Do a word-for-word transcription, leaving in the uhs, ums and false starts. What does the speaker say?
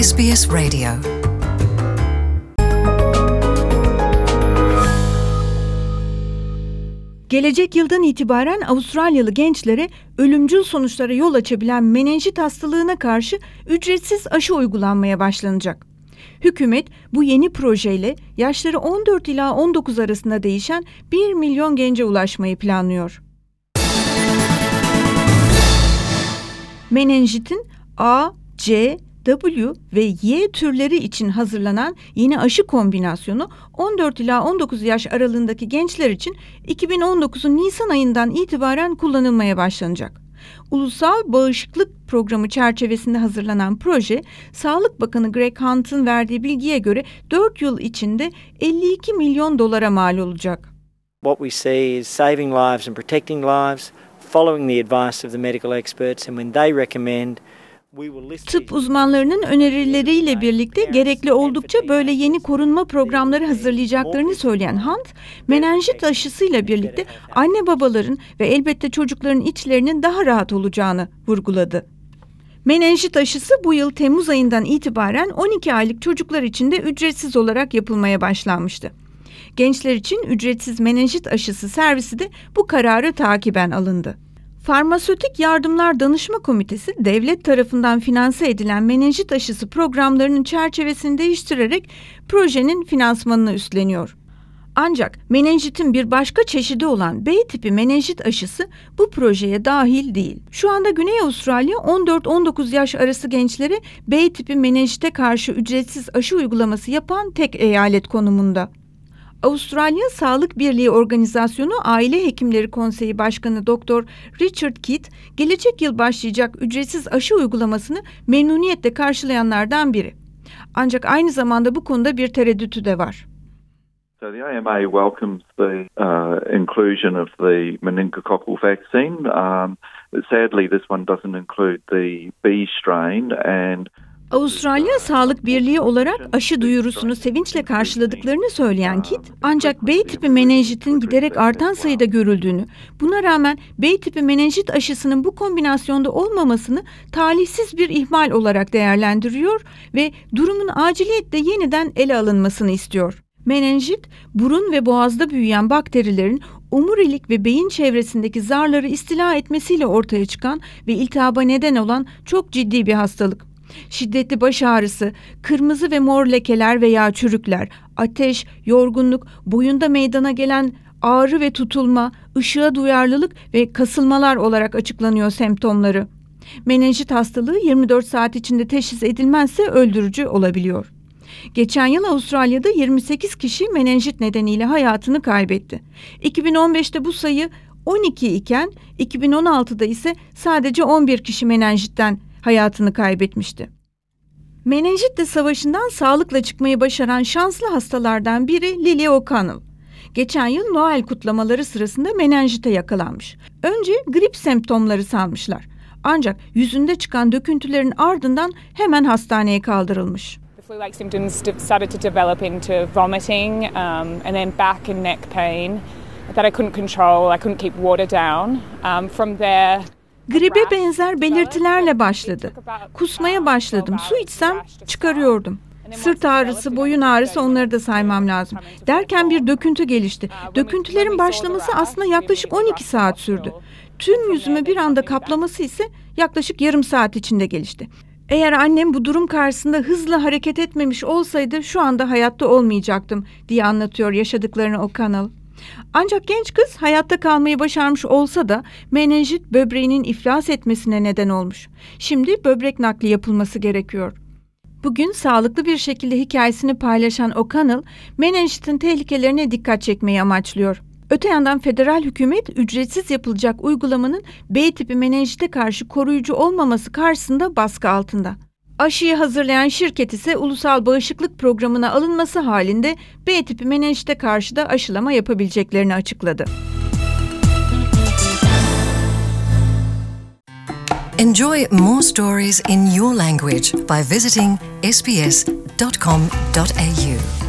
S B S Radio. Gelecek yıldan itibaren Avustralyalı gençlere ölümcül sonuçlara yol açabilen menenjit hastalığına karşı ücretsiz aşı uygulanmaya başlanacak. Hükümet bu yeni projeyle yaşları on dört ila on dokuz arasında değişen bir milyon gence ulaşmayı planlıyor. Menenjitin A, C, W ve Y türleri için hazırlanan yeni aşı kombinasyonu on dört ila on dokuz yaş aralığındaki gençler için iki bin on dokuzun Nisan ayından itibaren kullanılmaya başlanacak. Ulusal Bağışıklık Programı çerçevesinde hazırlanan proje, Sağlık Bakanı Greg Hunt'ın verdiği bilgiye göre dört yıl içinde elli iki milyon dolara mal olacak. What we see is saving lives and protecting lives, following the advice of the medical experts, and when they recommend. Tıp uzmanlarının önerileriyle birlikte gerekli oldukça böyle yeni korunma programları hazırlayacaklarını söyleyen Hunt, menenjit aşısıyla birlikte anne babaların ve elbette çocukların içlerinin daha rahat olacağını vurguladı. Menenjit aşısı bu yıl Temmuz ayından itibaren on iki aylık çocuklar için de ücretsiz olarak yapılmaya başlanmıştı. Gençler için ücretsiz menenjit aşısı servisi de bu kararı takiben alındı. Farmasötik Yardımlar Danışma Komitesi, devlet tarafından finanse edilen menenjit aşısı programlarının çerçevesini değiştirerek projenin finansmanını üstleniyor. Ancak menenjitin bir başka çeşidi olan B tipi menenjit aşısı bu projeye dahil değil. Şu anda Güney Avustralya on dört on dokuz yaş arası gençlere B tipi menenjite karşı ücretsiz aşı uygulaması yapan tek eyalet konumunda. Avustralya Sağlık Birliği Organizasyonu Aile Hekimleri Konseyi Başkanı Doktor Richard Kidd, gelecek yıl başlayacak ücretsiz aşı uygulamasını memnuniyetle karşılayanlardan biri. Ancak aynı zamanda bu konuda bir tereddütü de var. So the A M A welcomes the uh, inclusion of the meningococcal vaccine. Um, sadly, this one doesn't include the B strain and Avustralya Sağlık Birliği olarak aşı duyurusunu sevinçle karşıladıklarını söyleyen Kidd, ancak B tipi menenjitin giderek artan sayıda görüldüğünü, buna rağmen B tipi menenjit aşısının bu kombinasyonda olmamasını talihsiz bir ihmal olarak değerlendiriyor ve durumun aciliyetle yeniden ele alınmasını istiyor. Menenjit, burun ve boğazda büyüyen bakterilerin omurilik ve beyin çevresindeki zarları istila etmesiyle ortaya çıkan ve iltihaba neden olan çok ciddi bir hastalık. Şiddetli baş ağrısı, kırmızı ve mor lekeler veya çürükler, ateş, yorgunluk, boyunda meydana gelen ağrı ve tutulma, ışığa duyarlılık ve kasılmalar olarak açıklanıyor semptomları. Menenjit hastalığı yirmi dört saat içinde teşhis edilmezse öldürücü olabiliyor. Geçen yıl Avustralya'da yirmi sekiz kişi menenjit nedeniyle hayatını kaybetti. iki bin on beşte bu sayı on iki iken iki bin on altıda ise sadece on bir kişi menenjitten hayatını kaybetmişti. Menenjitle savaşından sağlıkla çıkmayı başaran şanslı hastalardan biri Lily O'Connell. Geçen yıl Noel kutlamaları sırasında menenjite yakalanmış. Önce grip semptomları sanmışlar. Ancak yüzünde çıkan döküntülerin ardından hemen hastaneye kaldırılmış. The flu-like symptoms started to develop into vomiting um, and then back and neck pain that I couldn't control. I couldn't keep water down. Um, from there Gribe benzer belirtilerle başladı. Kusmaya başladım. Su içsem çıkarıyordum. Sırt ağrısı, boyun ağrısı, onları da saymam lazım. Derken bir döküntü gelişti. Döküntülerin başlaması aslında yaklaşık on iki saat sürdü. Tüm yüzümü bir anda kaplaması ise yaklaşık yarım saat içinde gelişti. Eğer annem bu durum karşısında hızlı hareket etmemiş olsaydı şu anda hayatta olmayacaktım diye anlatıyor yaşadıklarını O'Connell. Ancak genç kız hayatta kalmayı başarmış olsa da menenjit böbreğinin iflas etmesine neden olmuş. Şimdi böbrek nakli yapılması gerekiyor. Bugün sağlıklı bir şekilde hikayesini paylaşan O'Connell, menenjitin tehlikelerine dikkat çekmeyi amaçlıyor. Öte yandan federal hükümet ücretsiz yapılacak uygulamanın B tipi menenjite karşı koruyucu olmaması karşısında baskı altında. Aşıyı hazırlayan şirket ise Ulusal Bağışıklık Programı'na alınması halinde B tipi menenjite karşı da aşılama yapabileceklerini açıkladı. Enjoy more stories in your language by visiting s b s dot com dot a u.